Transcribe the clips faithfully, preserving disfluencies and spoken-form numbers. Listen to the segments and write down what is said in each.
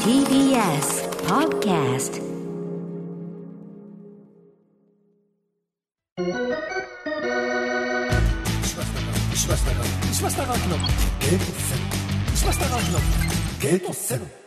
ティービーエス Podcast。 石橋貴明石橋貴明のゲートセブン。石橋貴明のゲートセブン。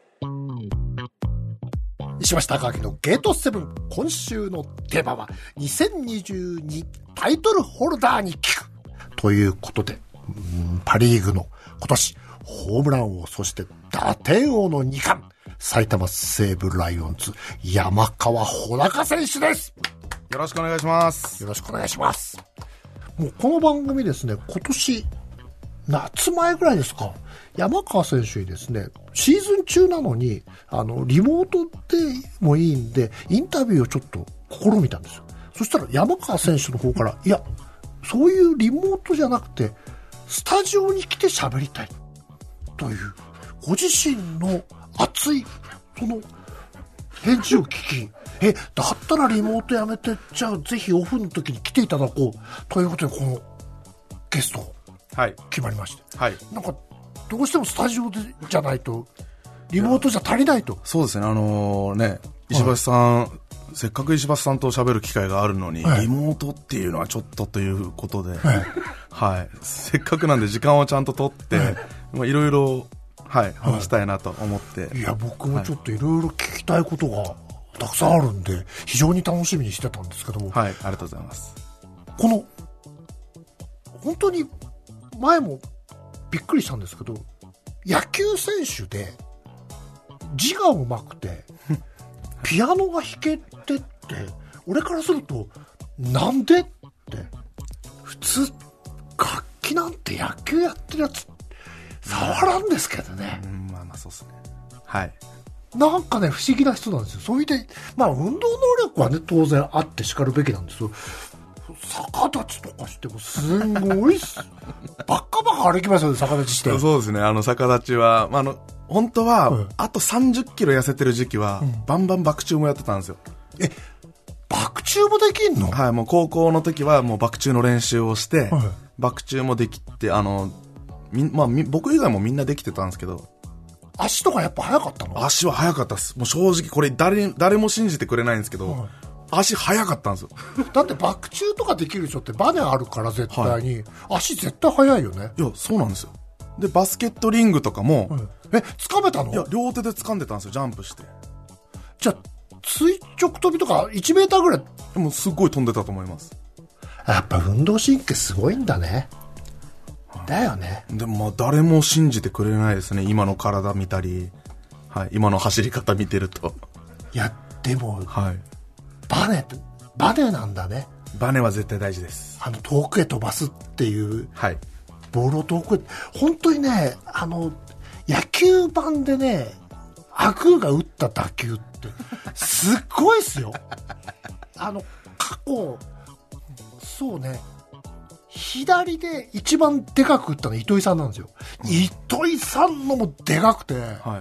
石橋貴明のゲートセブン。今週のテーマはにせんにじゅうにタイトルホルダーに聞くということで、うんパリーグの今年ホームラン王、そして打点王のに冠、埼玉西武ライオンズ山川穂高選手です。 よろしくお願いします。 よろしくお願いします。もうこの番組ですね、今年夏前ぐらいですか、山川選手にですね、シーズン中なのにあのリモートでもいいんでインタビューをちょっと試みたんですよ。そしたら山川選手の方から、いやそういうリモートじゃなくてスタジオに来て喋りたいというご自身の熱いその返事を聞き、え、だったらリモートやめて、じゃあぜひオフの時に来ていただこうということで、このゲスト決まりまして、 はい、 なんかどうしてもスタジオでじゃないとリモートじゃ足りないと。 そうですね、あのー、ね石橋さん、はい、せっかく石橋さんと喋る機会があるのに、はい、リモートっていうのはちょっとということで、はいはい、せっかくなんで時間をちゃんと取って、はい、いろいろ、はい、話したいなと思って、はい、 いや僕もちょっといろいろ聞きたいことがたくさんあるんで非常に楽しみにしてたんですけども、 はい、ありがとうございます。 この本当に前もびっくりしたんですけど、野球選手で字がうまくてピアノが弾けてって、俺からするとなんでって、普通楽器なんて野球やってるやつ触らんですけどね。 うん、まあまあそうですね。はい。 なんかね不思議な人なんですよ。そういうで、まあ運動能力はね当然あってしかるべきなんですよ。逆立ちとかしてもすんごいっすバッカバカ歩きますよね、逆立ちして。 そうですね、あの逆立ちは、まあ、あの本当は、うん、あとさんじゅっキロ痩せてる時期は、うん、バンバンバク宙もやってたんですよ。 え、バク宙もできんの？ はい、もう高校の時はもうバク宙の練習をして、はい、バク宙もできて、あのみ、まあ、僕以外もみんなできてたんですけど、 足とかやっぱ速かったの？ 足は速かったです。もう正直これ 誰, 誰も信じてくれないんですけど、はい、足速かったんですよ。 だってバク宙とかできる人ってバネあるから絶対に、はい、足絶対速いよね。 いやそうなんですよ。でバスケットリングとかも、はい、 え掴めたの？ いや両手で掴んでたんですよ、ジャンプして。 じゃあ垂直跳びとかいちメーターぐらい？ でもすっごい飛んでたと思います。 やっぱ運動神経すごいんだね。だよね。 でもまあ誰も信じてくれないですね、今の体見たり、はい、今の走り方見てると。 いやでも、 はい、 バネってバネなんだね。 バネは絶対大事です。 あの遠くへ飛ばすっていう、 はい、 ボールを遠くへ。本当にね、あの野球盤でねアグーが打った打球ってすっごいっすよあの過去そうね、左で一番でかく打ったのは糸井さんなんですよ、うん、糸井さんのもでかくて、はい、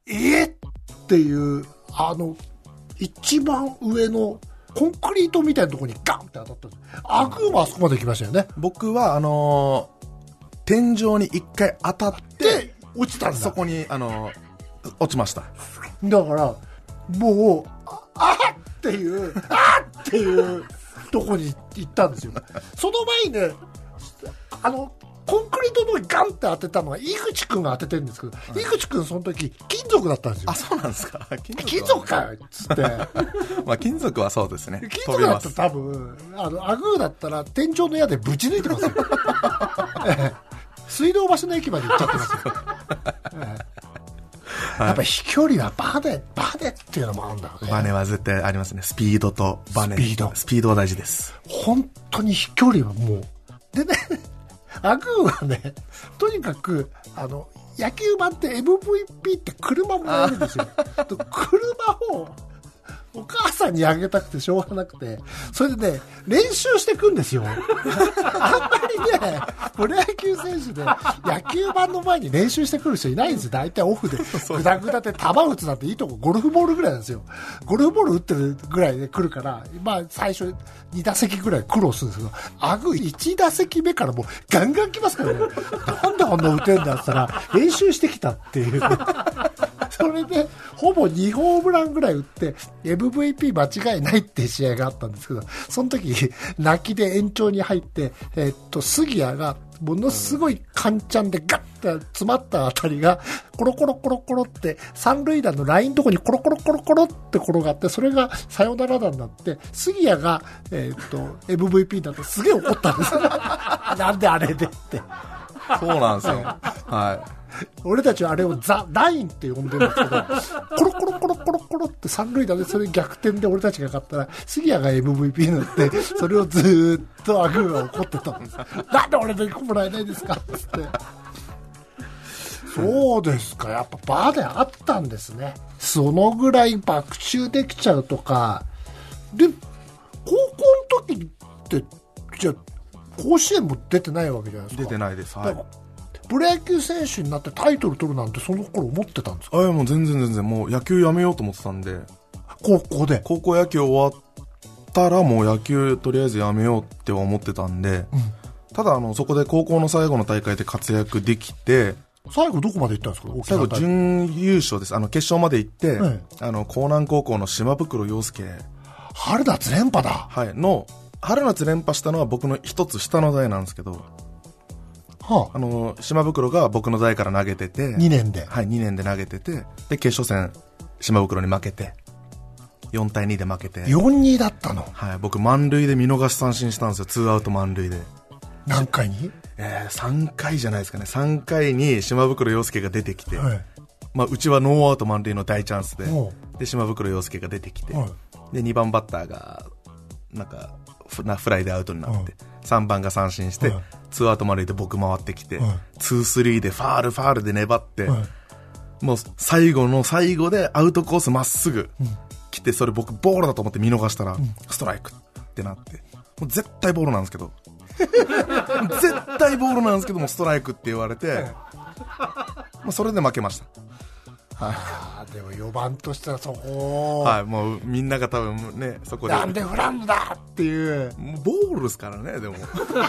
えー、っていう、あの一番上のコンクリートみたいなところにガンって当たったんです。アグーもあそこまで来ましたよね。 僕はあのー、天井に一回当たって落ちたんだ。 そこに、あのー、落ちました。 だからもうああっていうあっていうとこに行ったんですよ。その前にね、あのコンクリートのガンって当てたのは井口くんが当ててるんですけど、はい、井口くんその時金属だったんですよ。 あ、そうなんですか。 金属, 金属かよっつってまあ金属はそうですね。 金属だったら多分あのアグーだったら天井の矢でぶち抜いてますよ水道橋の駅まで行っちゃってますよ、はい、やっぱ飛距離はバネバネっていうのもあるんだろうね。 バネは絶対ありますね。スピードとバネ、スピードスピードは大事です。 本当に飛距離はもうでねアグーはね、とにかくあの野球盤って エムブイピー って車もらえるんですよ車をお母さんにあげたくてしょうがなくて、それでね練習してくんですよあんまりねプロ野球選手で野球盤の前に練習してくる人いないんですよ。大体オフでグダグダで球打つなんていいとこゴルフボールぐらいなんですよ。ゴルフボール打ってるぐらいで来るから、まあ最初に打席ぐらい苦労するんですけど、アグいち打席目からもうガンガン来ますからねなんでこんな打てんだって言ったら練習してきたっていうそれでほぼにホームランぐらい打って エムブイピー 間違いないって試合があったんですけど、その時泣きで延長に入って、えー、っと杉谷がものすごいカンチャンでガッと詰まったあたりがコロコロコロコロって三塁打のラインのとこにコロコロコロコロって転がって、それがサヨナラ打になって杉谷が、えー、っと エムブイピー だとすげえ怒ったんですなんであれでってそうなんですよ。はい。 俺たちはあれをザ・ラインって呼んでるんですけど、コロコロコロコロコロって三塁打でそれ逆転で俺たちが勝ったら杉谷が エムブイピー になって、それをずーっとアグーが怒ってたんです。なんで俺でもらえないですかってって。そうですか、やっぱバーであったんですね。そのぐらい爆中できちゃうとかで、高校の時ってじゃあ甲子園も出てないわけじゃないですか。 出てないです。はい。 プロ野球選手になってタイトル取るなんてその頃思ってたんですか？ あ、いやもう全然全然、もう野球やめようと思ってたんで。 高校で高校野球終わったらもう野球とりあえずやめようって思ってたんで、うん、ただあのそこで高校の最後の大会で活躍できて、 最後どこまで行ったんですか？ 最後準優勝です。あの決勝まで行って、はい、あの江南高校の島袋洋介、 春夏連覇だ。 はいの春夏連覇したのは僕の一つ下の代なんですけど、はあ、あの島袋が僕の代から投げててにねんで、 はい、にねんで投げてて、で決勝戦島袋に負けてよんたいにで負けてよんたいに だったの。 はい、僕満塁で見逃し三振したんですよ。ツーアウト満塁で。 何回に？ えー、さんかいじゃないですかね。さんかいに島袋洋介が出てきて、はい、まあ、うちはノーアウト満塁の大チャンスで、で島袋洋介が出てきて、はい、でにばんバッターがなんかフライでアウトになって、はい、さんばんが三振して、はい、ツーアウト満塁で僕回ってきて、はい、ツースリーでファールファールで粘って、はい、もう最後の最後でアウトコースまっすぐ来て、それ僕ボールだと思って見逃したら、うん、ストライクってなって、もう絶対ボールなんですけど絶対ボールなんですけどもストライクって言われて、まあ、それで負けました。 はい、でもよばんとしたらそこ、 はい、もうみんなが多分ね、そこでなんでフランブだっていう、 もうボールですからね。でも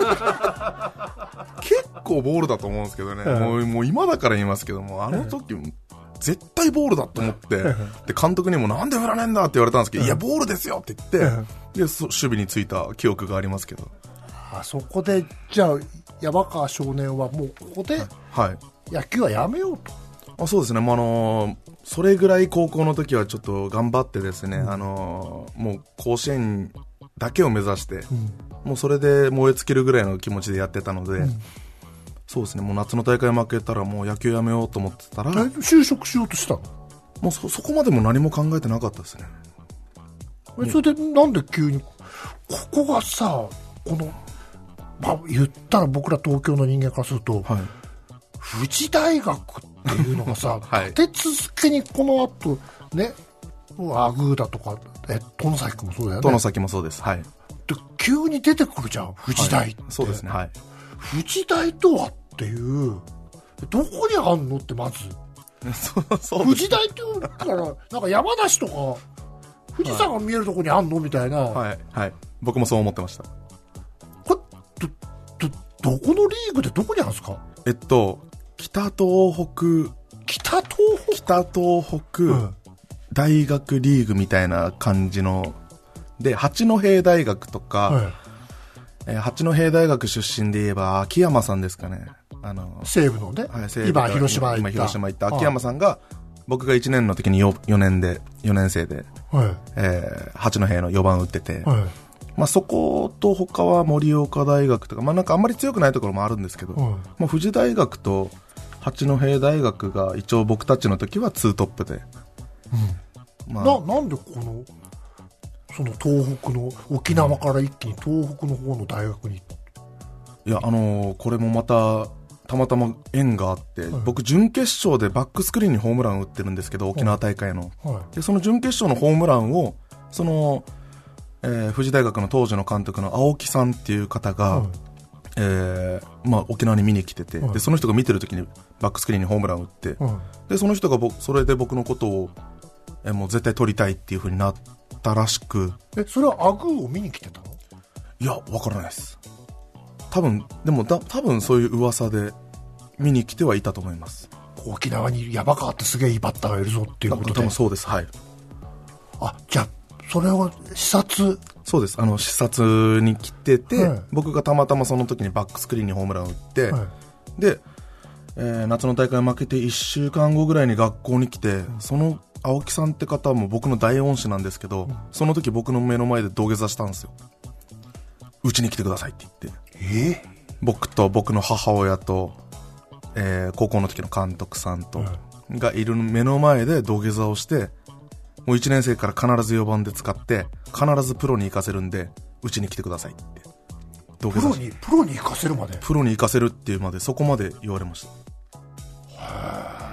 結構ボールだと思うんですけどね、うん、もう、もう今だから言いますけども、あの時、うん、絶対ボールだと思って、うん、で監督にもなんで振らねえんだって言われたんですけど、うん、いやボールですよって言って、うん、で守備についた記憶がありますけど、 あそこでじゃあ山川少年はもうここで野球はやめようと。 あ、そうですね、まあ、あのー、それぐらい高校の時はちょっと頑張ってですね、うん、あのー、もう甲子園だけを目指して、うん、もうそれで燃え尽きるぐらいの気持ちでやってたので、うん、そうですね、もう夏の大会負けたらもう野球やめようと思ってたら、 就職しようとしたの？ もう そ, そこまでも何も考えてなかったですね。 それでなんで急にここがさ、この、まあ、言ったら僕ら東京の人間からすると、はい、富士大学っていうのがさ、はい、立て続けにこの後ね、アグーだとか、え、殿崎もそうだよね。 殿崎もそうです。はい。 で、急に出てくるじゃん、富士大って。 はい、そうですね。はい。 富士大とはっていう、どこにあんのってまず。 そうそう。 富士大っていうから、なんか山梨とか、富士山が見えるとこにあんのみたいな。 はい。はい。僕もそう思ってました。 これ、ど、ど、どこのリーグでどこにあるんですか？ えっと、北東北北東北北東北、うん、大学リーグみたいな感じので、八戸大学とか、はい、えー、八戸大学出身で言えば秋山さんですかね、あの西武のね、はい、西武今広島行った今広島行った秋山さんが、はい、僕がいちねんの時に 4, 4年でよねん生で、はい、えー、八戸のよばん打ってて、はい、まあ、そこと他は盛岡大学とか、まあ、なんかあんまり強くないところもあるんですけど、はい、まあ、富士大学と八戸大学が一応僕たちの時はツートップで、 うん、まあ、な, なんでこのその東北の沖縄から一気に東北の方の大学に？ いや、あのー、これもまたたまたま縁があって、はい、僕準決勝でバックスクリーンにホームランを打ってるんですけど、沖縄大会の、はい、でその準決勝のホームランをその、えー、富士大学の当時の監督の青木さんっていう方が、はい、えーまあ、沖縄に見に来てて、はい、でその人が見てる時にバックスクリーンにホームランを打って、はい、でその人がそれで僕のことを、えー、もう絶対取りたいっていう風になったらしく。 え、それはアグーを見に来てたの？ いや、わからないです。多分でもだ多分そういう噂で見に来てはいたと思います。 沖縄に山川ってすげえいいバッターがいるぞっていうことで。 多分そうです。はい。 あ、じゃあそれを視察。 そうです。あの視察に来てて、はい、僕がたまたまその時にバックスクリーンにホームランを打って、はい、で、えー、夏の大会負けていっしゅうかんごぐらいに学校に来て、うん、その青木さんって方も僕の大恩師なんですけど、うん、その時僕の目の前で土下座したんですよ。うちに来てくださいって言って、 えー、 僕と僕の母親と、えー、高校の時の監督さんと、うん、がいる目の前で土下座をして、もういちねん生から必ずよばんで使って必ずプロに行かせるんでうちに来てくださいって土下座しプロにプロに行かせるまでプロに行かせるっていうまでそこまで言われました。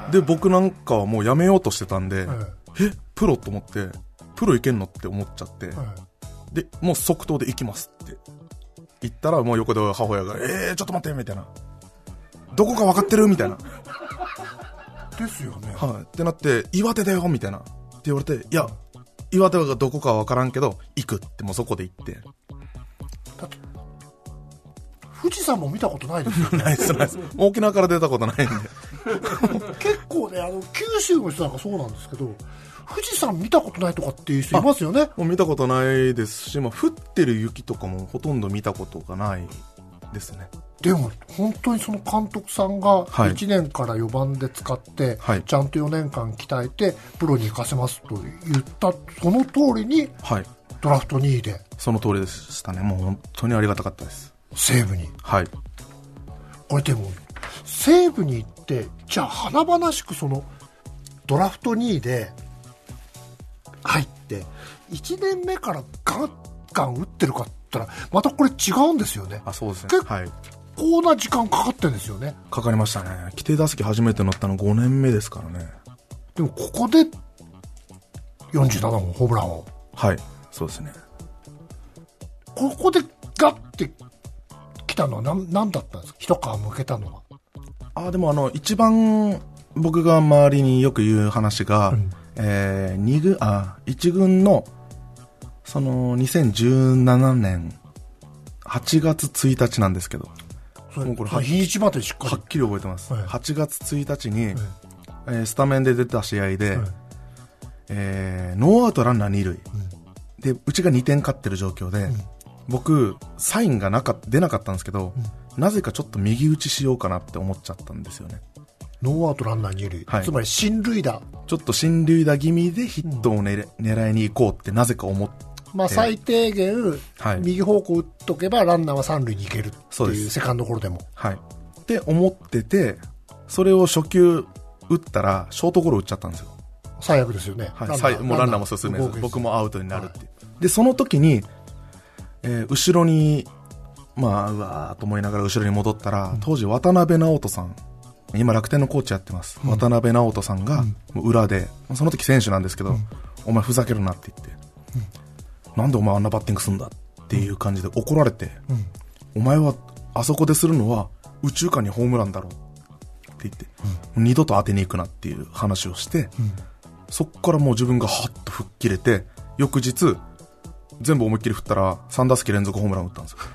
で僕なんかはもうやめようとしてたんで、えプロと思ってプロ行けんのって思っちゃって、でもう即答で行きますって言ったら、もう横で母親がえーちょっと待ってみたいな、どこか分かってるみたいなですよね、 はい、ってなって、岩手だよみたいなって言われて、いや岩手がどこかは分からんけど行くって、もうそこで行って。 だって富士山も見たことないですよねないですないです、沖縄から出たことないんで結構ね、あの九州の人なんかそうなんですけど、富士山見たことないとかっていう人いますよね。 もう見たことないですし、まあ、降ってる雪とかもほとんど見たことがないですね。 でも本当にその監督さんがいちねんからよばんで使って、はい、ちゃんとよねんかん鍛えてプロに行かせますと言ったその通りに、はい、ドラフトにいで。 その通りでしたね。もう本当にありがたかったです。 西武に。 はい。 これでも西武に行ってじゃあ華々しくそのドラフトにいで入っていちねんめからガンガン打ってるかって言ったらまたこれ違うんですよね。 あ、そうですね。 結構な時間かかってるんですよね。 かかりましたね。規定打席初めて乗ったのごねんめですからね。 でもここでよんじゅうななほんホームランを。 はい、そうですね。 ここでガッて来たのは 何, 何だったんですか、一皮向けたのは。 あ、でもあの一番僕が周りによく言う話が、うん、えー、に軍あいち軍のそのにせんじゅうななねんはちがつついたちなんですけど、 もうこれ日にちまでしっかりはっきり覚えてます、はい、はちがつついたちに、はい、えー、スタメンで出た試合で、はい、えー、ノーアウトランナーに塁、うん、でうちがにてん勝ってる状況で、うん、僕サインがなか出なかったんですけど、うん、なぜかちょっと右打ちしようかなって思っちゃったんですよね。 ノーアウトランナーに塁、はい、つまり進塁打、 ちょっと進塁打気味でヒットを、ね、うん、狙いに行こうってなぜか思って、 まあ、最低限、はい、右方向打っとけばランナーは三塁に行けるっていうセカンドゴロでも、 はい、って思ってて、それを初球打ったらショートゴロ打っちゃったんですよ。 最悪ですよね、 はい、ラもうランナーも進めず僕もアウトになるって、はい、でその時に、えー、後ろにまあうわーと思いながら後ろに戻ったら、うん、当時渡辺直人さん、今楽天のコーチやってます、うん、渡辺直人さんが裏で、うん、その時選手なんですけど、うん、お前ふざけるなって言って、うん、なんでお前あんなバッティングすんだっていう感じで怒られて、うん、お前はあそこでするのは右中間にホームランだろって言って、うん、二度と当てに行くなっていう話をして、うん、そっからもう自分がハッと吹っ切れて、翌日全部思いっきり振ったらさん打席連続ホームラン打ったんですよ。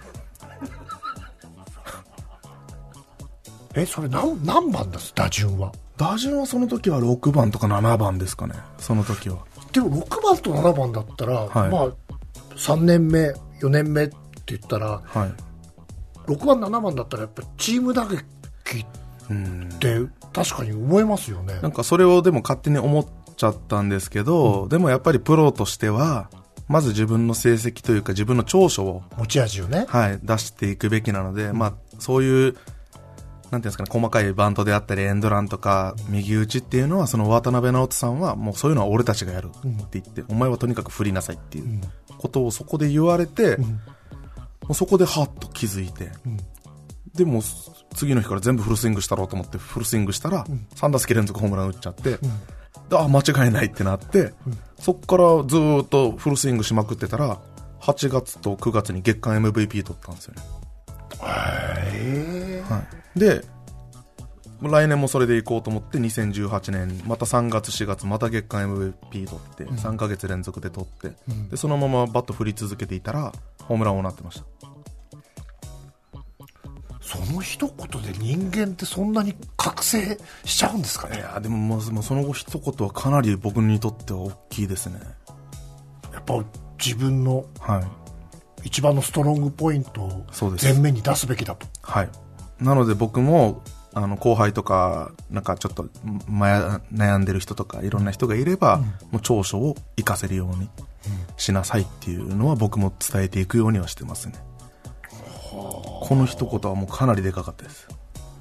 え、それ 何, 何番です打順は。 打順はその時はろくばんとかななばんですかね、その時は。 でもろくばんとななばんだったら、はい、まあさんねんめよねんめって言ったら、はい、ろくばんななばんだったらやっぱチーム打撃って確かに思いますよね。 なんかそれをでも勝手に思っちゃったんですけど、うん、でもやっぱりプロとしてはまず自分の成績というか自分の長所を持ち味をね、 はい、出していくべきなので、うん、まあそういうなんていうんですかね、細かいバントであったりエンドランとか右打ちっていうのは、その渡辺直人さんはもうそういうのは俺たちがやるって言って、うん、お前はとにかく振りなさいっていうことをそこで言われて、うん、もうそこでハッと気づいて、うん、でも次の日から全部フルスイングしたろうと思ってフルスイングしたら、うん、さん打席連続ホームラン打っちゃって、うん、あ間違いないってなって、うん、そこからずっとフルスイングしまくってたらはちがつとくがつに月間 エムブイピー 取ったんですよね。 へー、 はい、で来年もそれでいこうと思ってにせんじゅうはちねんまたさんがつしがつまた月間 エムブイピー 取って、うん、さんかげつ連続で取って、うん、でそのままバット振り続けていたらホームラン王になってました。 その一言で人間ってそんなに覚醒しちゃうんですかね。 いやでももうその後一言はかなり僕にとっては大きいですね。 やっぱ自分の一番のストロングポイントを前面に出すべきだと。 はい。なので僕もあの後輩とかなんかちょっと悩んでる人とかいろんな人がいれば、うん、もう長所を活かせるようにしなさいっていうのは僕も伝えていくようにはしてますね。この一言はもうかなりでかかったです。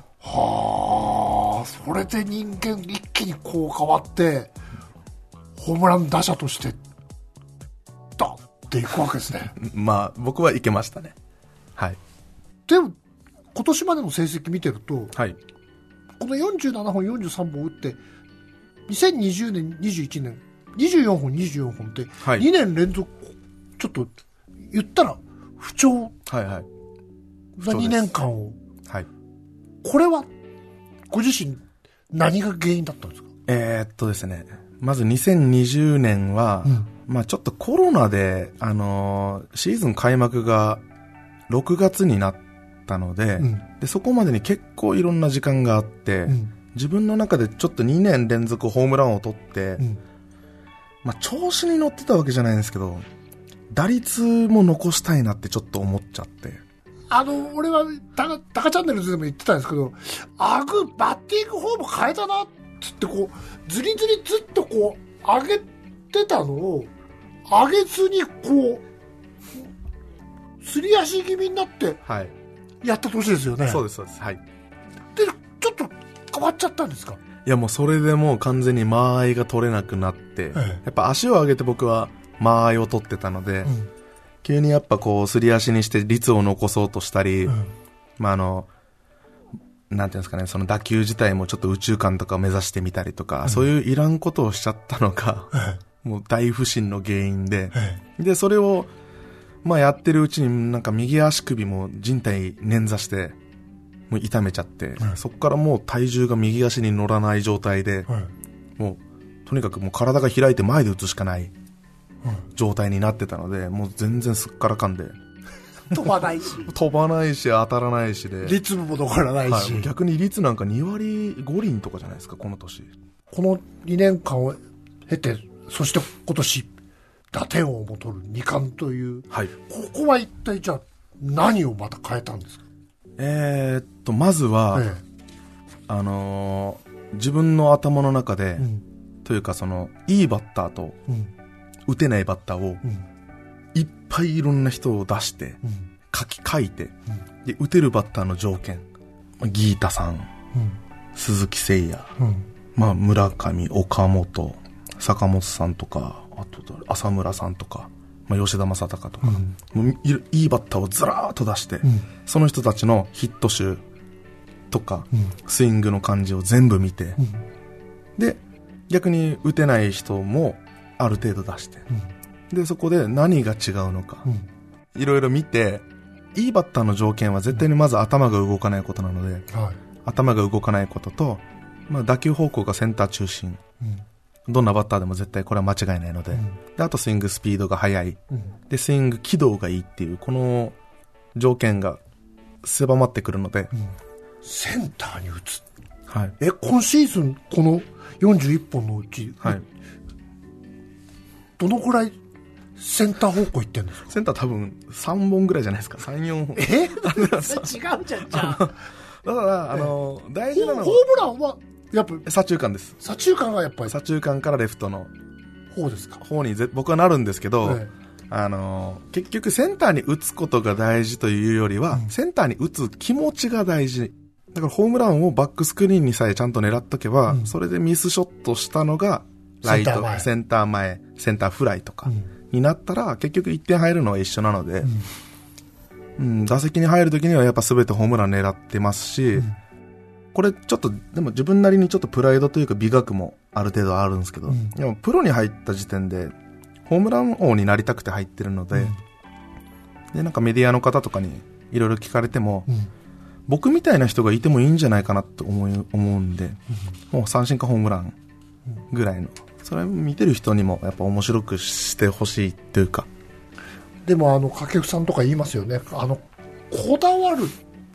はあ、それで人間一気にこう変わってホームラン打者としてダッっていくわけですね。 まあ僕はいけましたね。はい。 でも今年までの成績見てると、 はい、 このよんじゅうななほんよんじゅうさんぼん打ってにせんにじゅうねんにじゅういちねんにじゅうよんほんにじゅうよんほんってにねん連続ちょっと言ったら不調なにねんかんを、 はい、 これはご自身何が原因だったんですか？ えー、っとですねまずにせんにじゅうねんは、うんまあ、ちょっとコロナで、あのー、シーズン開幕がろくがつになったので、うん、でそこまでに結構いろんな時間があって、うん、自分の中でちょっとにねん連続ホームランを取って、うんまあ、調子に乗ってたわけじゃないんですけど打率も残したいなってちょっと思っちゃって、 あの俺はタカ、タカチャンネルでも言ってたんですけど、アグバッティングフォーム変えたなっつってこうずりずりずっとこう上げてたのを上げずにこうすり足気味になってやった年ですよね、 はい、そうですそうです、はい、 でちょっと変わっちゃったんですか？ いやもうそれでもう完全に間合いが取れなくなって、ええ、やっぱ足を上げて僕は間合いを取ってたので、うん、急にやっぱこうすり足にして率を残そうとしたり、うん、まああのなんていうんですかね、その打球自体もちょっと宇宙間とかを目指してみたりとか、うん、そういういらんことをしちゃったのが、ええ、もう大不振の原因で、ええ、でそれをまあやってるうちになんか右足首も靭帯捻挫してもう痛めちゃって、うん、そこからもう体重が右足に乗らない状態で、うん、もうとにかくもう体が開いて前で打つしかない状態になってたので、もう全然すっからかんで飛ばないし飛ばないし当たらないしで率も残らないし、 はい、逆に率なんかにわりごりんとかじゃないですかこの年。 このにねんかんを経て、そして今年打点王も取るにかんという、はい、ここは一体じゃあ何をまた変えたんですか？ えー、っとまずは、ええ、あのー、自分の頭の中で、うん、というかそのいいバッターと、うん、打てないバッターを、うんいっぱいいろんな人を出して、うん、書き書いて、うん、で打てるバッターの条件、ギータさん、うん、鈴木誠也、うんまあ、村上、岡本、坂本さんとか、あと浅村さんとか、まあ、吉田正尚とか、うん、もう い, いいバッターをずらーっと出して、うん、その人たちのヒット集とか、うん、スイングの感じを全部見て、うん、で逆に打てない人もある程度出して、うんでそこで何が違うのか、いろいろ見て、いいバッターの条件は絶対にまず頭が動かないことなので、うんはい、頭が動かないことと、まあ、打球方向がセンター中心、うん、どんなバッターでも絶対これは間違いないので、うん、であとスイングスピードが速い、うん、でスイング軌道がいいっていうこの条件が狭まってくるので、うん、 センターに打つ、 はい、 え今シーズンこのよんじゅういっぽんのうち、はい、どのくらいセンター方向行ってんですか？ センター多分さんぼんぐらいじゃないですか。さん、よんほん。 え違うじゃんじゃん。だから、あの、大事なのは。 ホームランは、やっぱ。 左中間です。 左中間がやっぱり。 左中間からレフトの。 方ですか？ 方にぜ僕はなるんですけど、ええ、あの、結局センターに打つことが大事というよりは、うん、センターに打つ気持ちが大事。だからホームランをバックスクリーンにさえちゃんと狙っとけば、うん、それでミスショットしたのが、ライト、センター前、センターフライとか。うんになったら結局いってん入るのは一緒なので、うんうん、打席に入るときにはやっぱ全てホームラン狙ってますし、うん、これちょっとでも自分なりにちょっとプライドというか美学もある程度あるんですけど、うん、でもプロに入った時点でホームラン王になりたくて入ってるので、うん、でなんかメディアの方とかにいろいろ聞かれても、うん、僕みたいな人がいてもいいんじゃないかなと思う、思うんで、うん、もう三振かホームランぐらいのそれ見てる人にもやっぱ面白くしてほしいっていうか。 でもあの掛布さんとか言いますよね、あのこだわる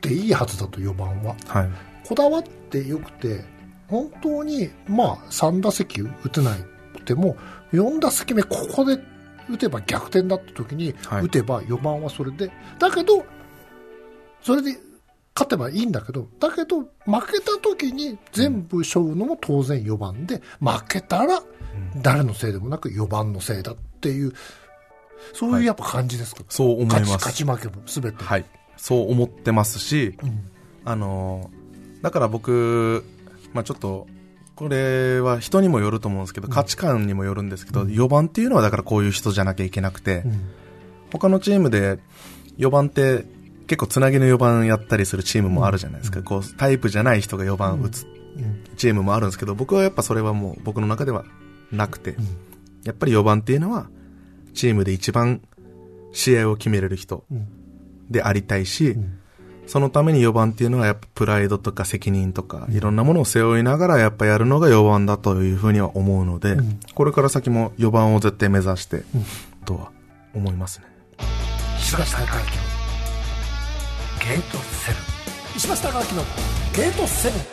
ていいはずだと、よばんは。 はい。 こだわってよくて、本当に、まあ、さん打席打てないくても、よん打席目、ここで打てば逆転だった時に、 はい、 打てばよばんはそれで、だけど、それで勝てばいいんだけど、だけど、負けた時に全部背負うのも当然よばんで、負けたら誰のせいでもなくよばんのせいだっていう、そういうやっぱ感じですか、はい、 そう思います。 勝ち、勝ち負けも全て。 はい。そう思ってますし、 うん、 あの、だから僕、まあちょっと、これは人にもよると思うんですけど、価値観にもよるんですけど、うん、よばんっていうのはだからこういう人じゃなきゃいけなくて、うん、他のチームでよばんって結構つなぎのよばんやったりするチームもあるじゃないですか。うん、こうタイプじゃない人がよばん打つチームもあるんですけど、僕はやっぱそれはもう僕の中ではなくて、うん、やっぱりよばんっていうのはチームで一番試合を決めれる人でありたいし、うん、そのためによばんっていうのはやっぱプライドとか責任とかいろんなものを背負いながらやっぱやるのがよばんだというふうには思うので、うん、これから先もよばんを絶対目指してとは思いますね。 石橋貴明のゲートセブン。石橋貴明のゲートセブン。